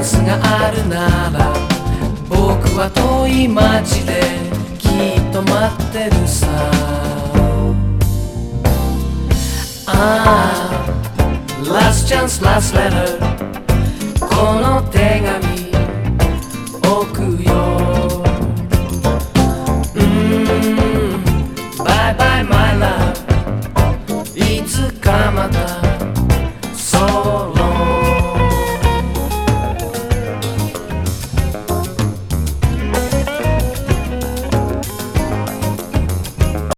ンスがあるなら僕は遠い街できっと待ってるさ。ああ Last chance last letter この手紙置くよ。